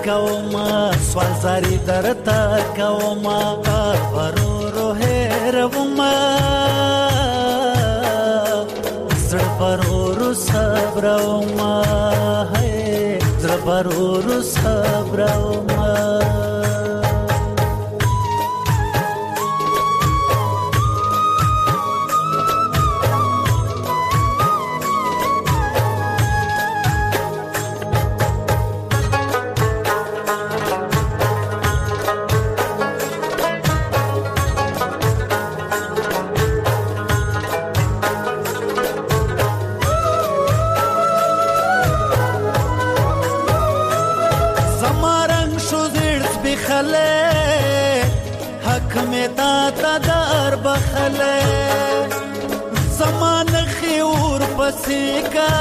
کوما سوال زاری درتا کوما پرورو هروما زړه پرورو صبروما هي زړه پرورو صبروما سیکا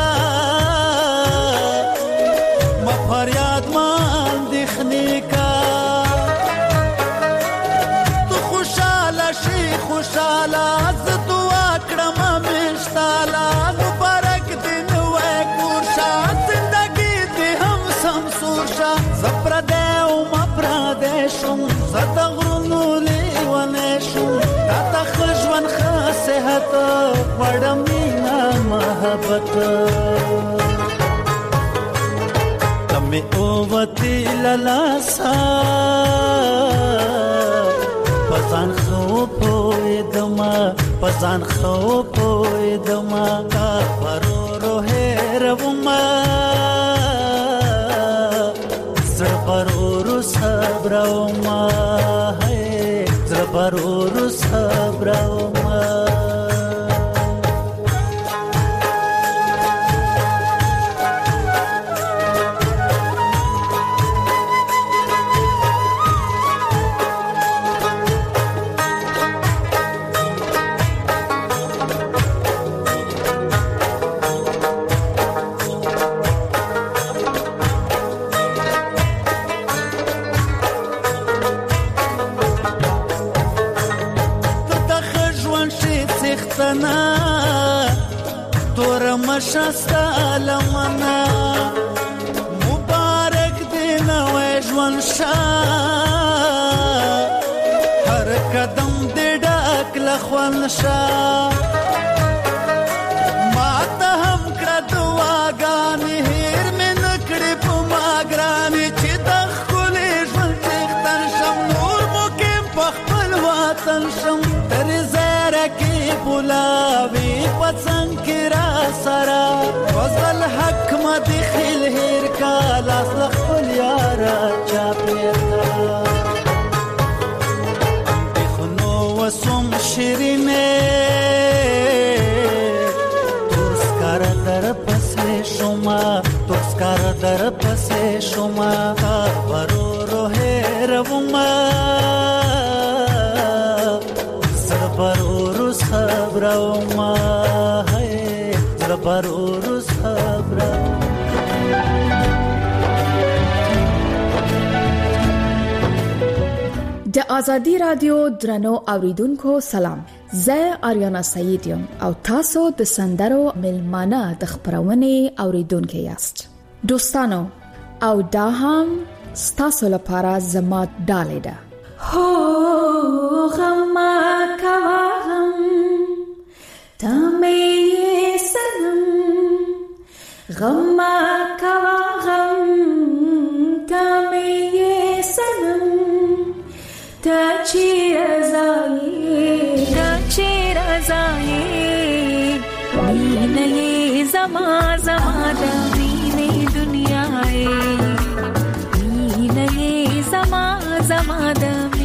ما فریاد مان دخنی کا تو خوشاله شي خوشاله ز دعا کړم مشتاله مبارک دین وای ګورشا زندگی دې هم سمسورشا زپر دې او ما پر دې شم زدغرونو لیونه شم تا خجوان خاصه وړم محبت تمه اوتی للاسا پسان خو پویدما پسان خو پویدما پرورو هروما زړه پرورو صبروما هي زړه پرورو صبروما شستا لمنا مبارک دین وژون شا هر قدم دې ډاک لخوان شا ما ته هم کړه دعاګانې هیر مې نکړې په ما ګرانې چې د ښکلې ژوند څښتن شم نور مو کې په خپل وطن شم تر زیاره کې بولاوي په څنګ کې را سره وزل حق مدي خل هير کا لاس خپل یار چا پیرتا بخنو وسم شیرینه تورسکار در پسې شوما تورسکار در پسې شوما ورورو هروما زړه پرورو صبروما پرورو صبر د ازادي رادیو درنو اوریدونکو سلام زه آریانا سعید یم او تاسو د سندرو ملمانه د خبرونه اوریدونکو یاست دوستانو او دا هم ستاسو لپاره زما ډالې ده هو غم کا غم تمه غم کا غم تمه سنم تا چیر ازائی وینه زما دنی دنیا وینه زما دنی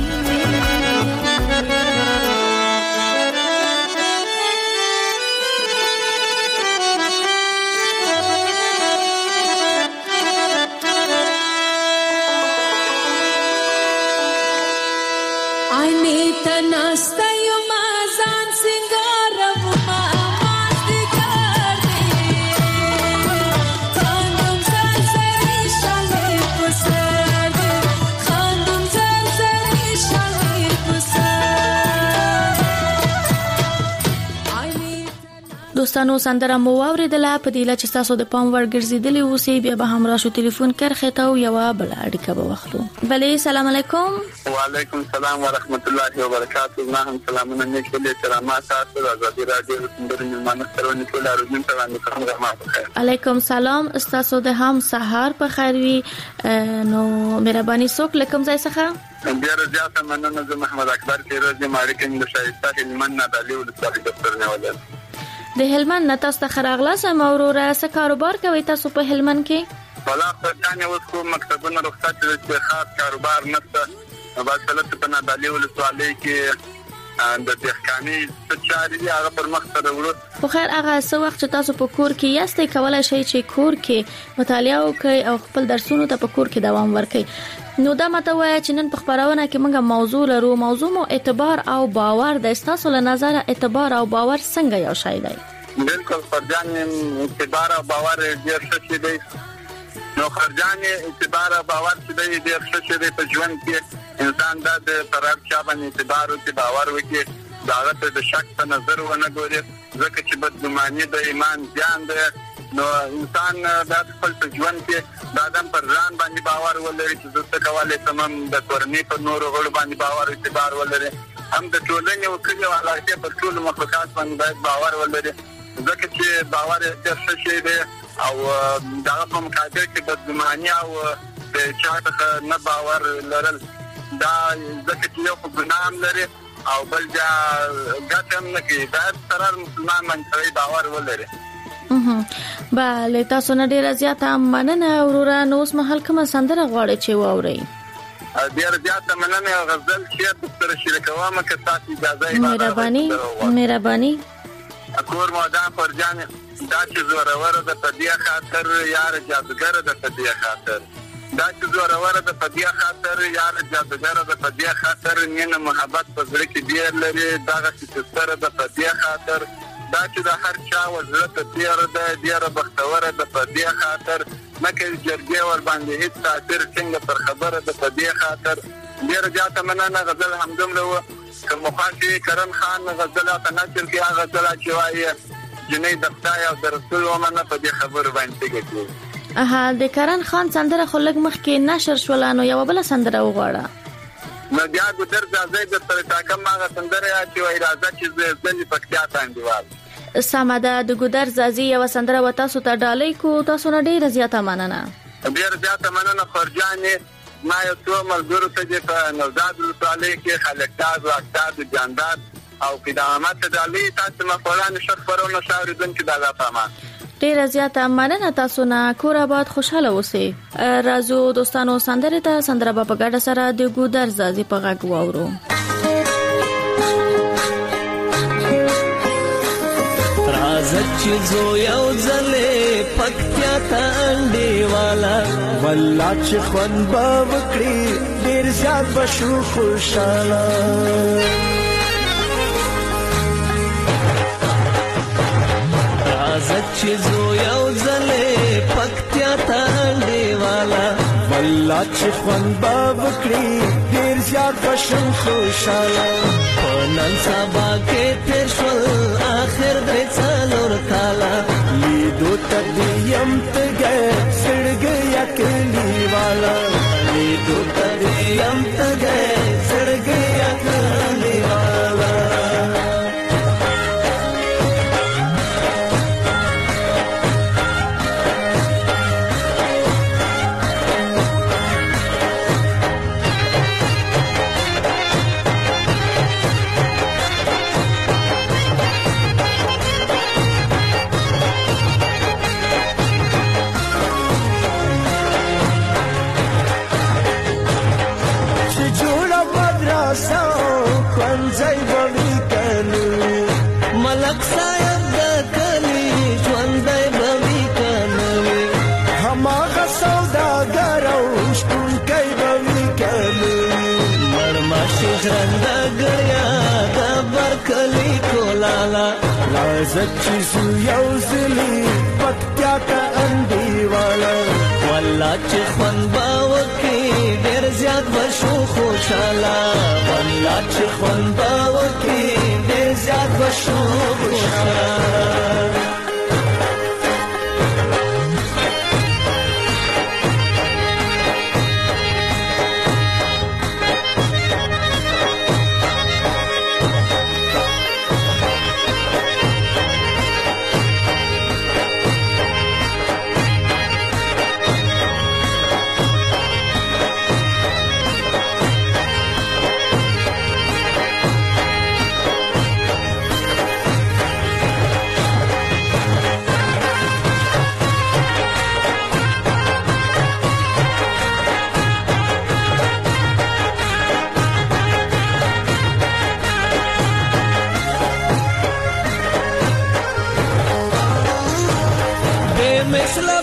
دوستانو سندره مو واوریدله په دې لچ تاسو د پام ور ګرځیدلی اوسئ بیا به هم راشو ټلیفون کرخه ته او یو بل اړیکه به واخلو. بله سلام علیکم. وعلیکم السلام ورحمت الله وبرکاته. ما هم سلامونه نیکولې سلامات تاسو د ازادي رادیو د مېلمانه سره ټول اردن ته باندې علیکم سلام. تاسو د هم سحر په خیر وي. نو مهرباني څوک لکم ځای څخه ډیر زیاته مننه. زه محمد اکبر کیروزی مالکین د شایسته هلمند نه د لیول څخه دفتر نه ولر د هلمند نه. تاسو ته خراغلاس مورور څه کاروبار کوي تاسو په هلمند کې؟ ولا خدانه اوس کوم مکتبونه رخصت د خاص کاروبار نشته. باصلت په نه د لیول څخه کې د تخکانی څچاري هغه پر مخ سره ورو. خو خیر هغه څو وخت چې تاسو په کور کې یاستئ کولای شئ چې کور کې مطالعه وکړئ او خپل درسونو ته په کور کې دوام ورکړئ. نو دا ماته وایي چې نن په خبرونه کې موږ موضوع لرو. موضوع مو اعتبار او باور د تاسو له نظر اعتبار او باور څنګه یو شی دی؟ بالکل فرجان اعتبار او باور ډیر څه دی. نو خرجان اعتبار او باور چې دی ډیر څه دی په ژوند کې. انسان د فرار چا باندې اعتبار او باور وکړي داغه ته د شک په نظر ونه ګوري ځکه چې بدګماني د ایمان ځان دی. نو انسان د خپل ژوند کې د آدم پر ځان باندې باور ولري چې څه کولای تمام د کورنۍ پر نور غړو باندې باور اعتبار ولري. هم د ټولنې او کلیو علاقې پر ټول مخلوقات باندې باید باور ولري ځکه چې باور څه شی دی او دغه په مقابل کې بدګماني او د چا څخه نه باور لرل دا ځکه چې یو ګناه لري او بل دا ګټم نه کوي. دا سره مسلمان باندې باور ولري. بله تاسو نه ډیره زیاته مننه وروره. نو اوس مهال کومه سندره غواړئ چې واورئ؟ ډیره زیاته مننه. غزل چې تر شریکوامه که تاسو اجازه مهرباني کور مودان فرجان دا چې زوره ده په دې خاطر یار جادوګر ده په دې خاطر دا چې زوره ده په دې خاطر یار جادوګر ده په دې خاطر مینه محبت په زړه کې ډیر لري دا چې سره ده په دې خاطر دا چې د هر چا وزرته ډیر ده ډیر بختوره ده په دې خاطر مکه جرګه ور باندې هیڅ تاثیر څنګه پر خبره ده په دې خاطر ډیر جاته مننه. غزل همدومره کوم خاصي کرم خان غزل ته نشر کې هغه غزل چې وایي جنې د خدای او د رسول ومنه په دې خبر باندې کې د کرن خان سندره خو لګ مخ کې نشر شولانو یو بل سندره وغواړه. نو بیا ګدر ځای د تر تاکم هغه سندره چې وایي راځه چې ځلې پکتیا باندې وال سماده د ګدر زازي یو سندره و تاسو ته ډالۍ کو. تاسو نه ډیره زیاته مننه. ډیره زیاته مننه خرجانې. ما یو څو ملګرو ته په نوزاد ولسوالۍ کې خلکتاز واکتاز جاندار او قدامت ډالۍ تاسو مخولان شخبرونه شاوریدون کې دا فهمه. ډیره زیاته مننه تاسو نه. کور آباد خوشاله اوسئ. راځو دوستانو سندره ته سندره په ګډه سره د ګودر زازي په غږ واورو. چې زو یو ځلې پکتیا ته انډیوالا والله چې خوند به وکړي ډېر زیات به شو خوشاله راځه چې زو یو ځلې پکتیا ته انډیوالا والله چې خوند به وکړي ډېر زیات به شو خوشاله په نن سبا کې تېر شول آخر درې څلور کاله لیدو ته دې یم تږی زړګی کلی والا لیدو ته دې یم تږی زړګی کلی والا ژرنده ګړیا د برکلی کولالا راځه چې زو یو ځلې پکتیا ته انډیوالا والله چې خوند به وکړي ډېر زیات به شو خوشاله والله چې خوند به وکړي ډېر زیات به شو خوشاله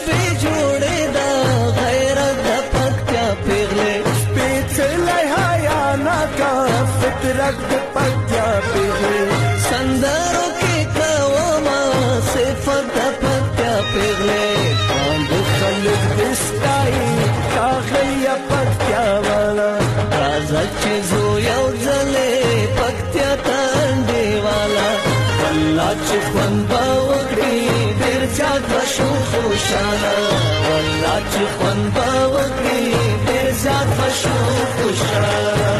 پی جوړې دا غیرت د پکتیا پیغلې سپېڅلی حیا ناکا فطرت د پکتیا پیغلې سندرو کې کومه صفت د پکتیا پیغلې باندې خلک دستای کاغلیا پکتیا والا راځه چې زو یو ځلې پکتیا تانډې والا والله چې خوند به وکړي ډېر زیات به شو خوشحاله والله چې خوند به وکړي ډېر زیات به شو خوشحاله.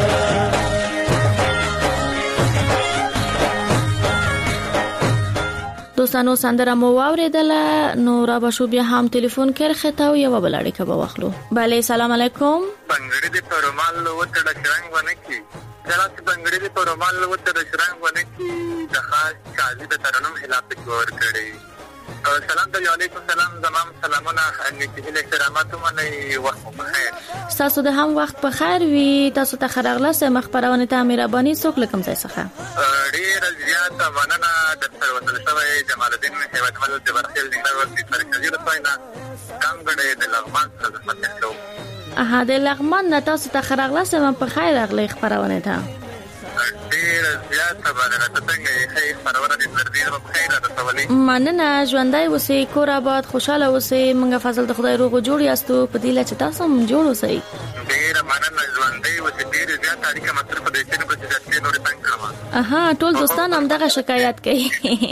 دوستانو سندره مو واوریدله نو را بشو بیا هم تلیفون کړ خطاو یو بل اړیکه به واخلو. بله سلام علیکم. بنګړي د پرمال وته د شرنګ ونه کی جلات بنګړي د پرمال وته د شرنګ ونه کی د خاص قاضي د ترنم خلاف جوړ کړي. سلام علیکم سلام زمام سلامونه نیکه احترامات منه وخت بخیر. تاسو د هم وخت په خیر وي. تاسو ته خبرغله سم خبرونه ته مهرباني څوک لکم ځای څخه ډیر زیات مننه د وصل شوی جمال الدین هیواد مل د برخیل د ورته مرکزی رسوینا څنګه د لغمان سره فتحو د لغمان نه تاسو ته خبرغله سم په خیر اغلی خبرونه ته ډیر زیات مننه څنګه یې خبرونه د زردین په خیر رسولي. مننه ژوندۍ اوسې کور آباد خوشاله اوسې منګه فضل د خدای روغ جوړ یاستو په دې لچ تاسو هم جوړ اوسئ. ډیر مننه ژوندۍ اوسې ډیر زیات اړیکه مصرف د دې په ځای نور څنګه کړم. ټول دوستان هم دغه شکایت کوي.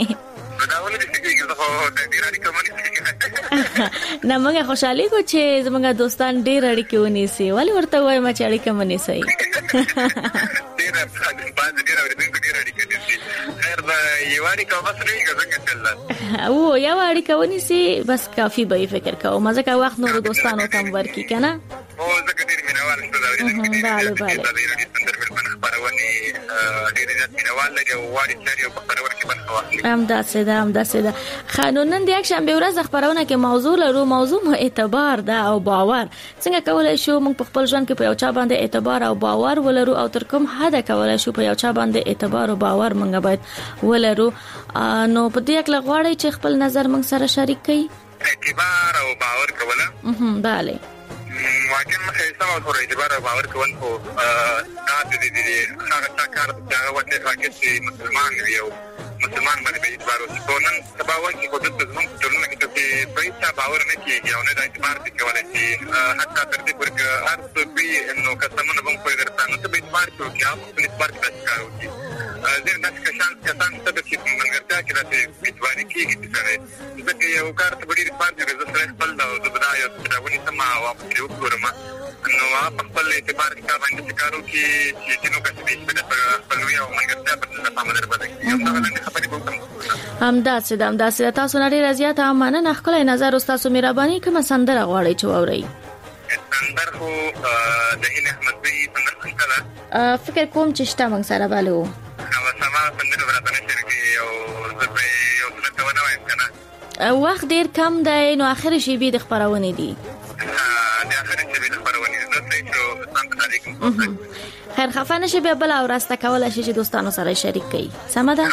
نه موږ خوشحالي کو چې زموږ دوستان ډیر اړیکې ونیسي ولی ورته وایم چې اړیکه ونیسي. ډیر اړیکې خیر دا یو اړیکه بس نه کېږي څنګه او یو اړیکه ونیسي بس کافي به فکر کوم مزه کا وخت نور دوستانو تم ورکی کنه. او زکه ډیر مینوال شته دا بله بله همداسې ده. قانونن د یک شنبه ورځ خبرونه کې موضوع لرو. موضوع مو اعتبار ده او باور. څنګه کولای شو موږ په خپل ژوند کې په یو چا باندې اعتبار او باور ولرو او تر کوم حد کولای شو په یو چا باندې اعتبار او باور موږ باید ولرو. نو په دې کې غواړی چې خپل نظر موږ سره شریک کړئ. اعتبار او باور کوله بله واقعا مخه سم او اعتبار او باور کول خو دا د دې هغه کار چې هغه وته راکې مسلمان وي او مسلمان باندې اعتبار او نن سبا وایي چې د زموږ ټولنه کې چې په هیڅ باور نه کیږي او نه د اعتبار دي کولای شي حتی تر دې پورې هر څه به نو کسمونه به په درته نو ته به اعتبار کوي او په اعتبار کې کار وکړي. زه د کسان ته چې منګرتا کې راته اعتبار کیږي چې ځکه یو کار ته ډېر اعتبار دي زه سره خپل د بدايه تراونی سم او په وګورم نو په خپل اعتبار کې باندې کارو کې چې نو کسې په خپل یو منګرتا په تاسو باندې یو څه خبرې کوم. همداسې تاسو نه ډېر زیات مننه. خپل نظر تاسو مهرباني کوم سندره غواړئ چې واورئ. سندر خو د هین احمد بي سندر څنګه فکر کوم چې شته موږ سره بالو نو سما سندر ورته نشي او زه به یو څه ونه وایم کنه وخت ډیر کم دی نو اخر شی به د خبرونه دي. خیر خفه نشي به بل او راسته کول شي چې دوستانو سره شریک کړي. سم ده.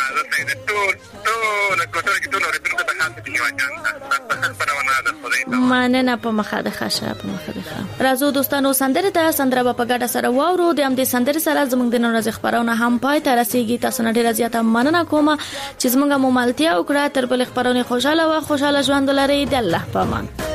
مننه په مخه ده خاصه په مخه ده. راځو دوستانو سندره ته سندره په ګډه سره واورو. د دې سندره سره زموږ د نن ورځې خبرونه هم پای ته رسیدي. تاسو نه ډیر زیاته مننه کوم چې زموږه مملتیا وکړه. تر بل خبرونه خوشاله ژوند لرئ. د الله په امان.